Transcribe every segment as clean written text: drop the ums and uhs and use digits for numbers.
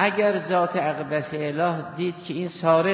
اگر ذات اقدس اله دید که این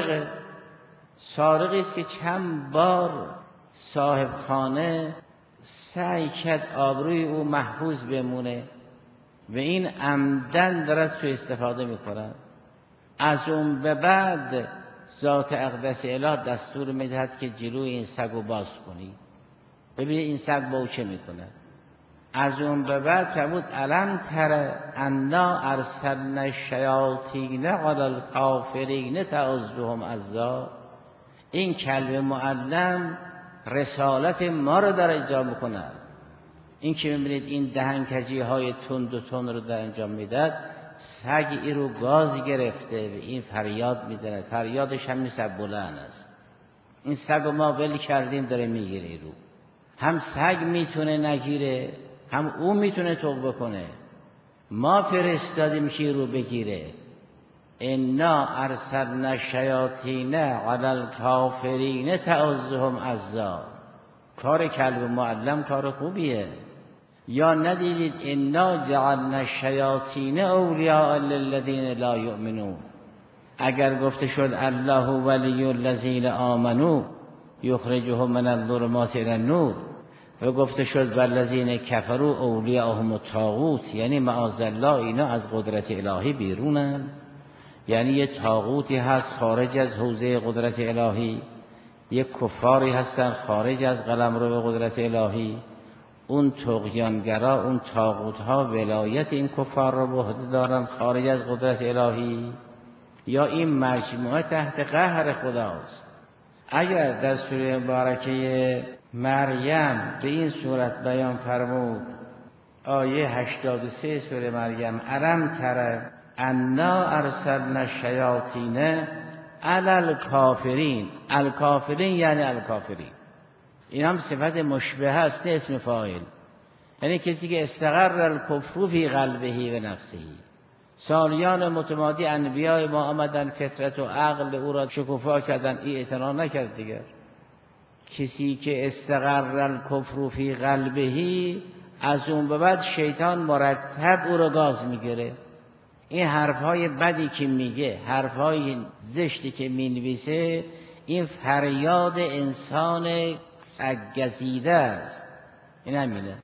سارقی است که چند بار صاحب خانه سعی کرد آبروی او محفوظ بمونه و این عمدن دارد سوء استفاده میکند، از اون به بعد ذات اقدس اله دستور میدهد که جلوی این سگ رو باز کنی، ببینید این سگ با او چه میکنه. از اون به بعد فرمود الم تر انا ارسلنا الشیاطین علی الکافرین تعزهم عزا. این کلب معلم رسالت ما رو در اجرا میکنه. این که میبینید این دهنکجی های تند و تند رو در انجام میداد، سگ این رو گاز گرفته و این فریاد میزنه، فریادش هم نیست بلند است. این سگ رو ما ول کردیم داره میگیره رو. هم سگ میتونه نگیره، هم او میتونه توبه کنه. ما فرستادیم که رو بگیره. انا ارسلنا الشیاطین علی الکافرین تعزهم عزا. کار کلب معلم کار خوبیه. یا ندیدید انا جعلنا الشیاطین اولیاء للذین لا یؤمنون. اگر گفته شد الله ولی الذین آمنوا یخرجهم من الظلمات الی النور و گفته شد والذین کفروا اولیاءهم الطاغوت، یعنی معاذالله اینا از قدرت الهی بیرونن، یعنی یه طاغوتی هست خارج از حوزه قدرت الهی، یک کفاری هستن خارج از قلمرو قدرت الهی. اون طغیانگرا، اون طاغوت‌ها ولایت این کفار رو به عهده دارن خارج از قدرت الهی، یا این مجموعه تحت قهر خداست. اگر در سوره مبارکه مریم به این صورت بیان فرمود، آیه 83 سوره مریم، الم تر انا ارسلنا الشیاطین علی الکافرین. الکافرین یعنی الکافرین، این هم صفت مشبه است نه اسم فاعل، یعنی کسی که استقر الکفر فی قلبه و نفسه. سالیان متمادی انبیاء ما آمدن فطرت و عقل او را شکوفا کردن، این اعتنا نکرد دیگر. کسی که استقر الکفر فی قلبه، از اون به بعد شیطان مرتب او را گاز میگیره. این حرفهای بدی که میگه، حرفهای زشتی که مینویسه، این فریاد انسان سگ‌گزیده است. این همینه.